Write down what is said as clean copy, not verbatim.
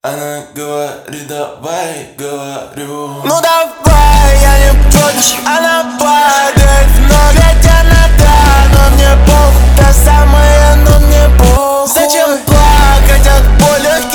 Она говорит, давай, говорю. Ну давай, я не против. Она падает в ноги темнота, но мне похуй. Та самая, но мне похуй. Зачем плакать от боли?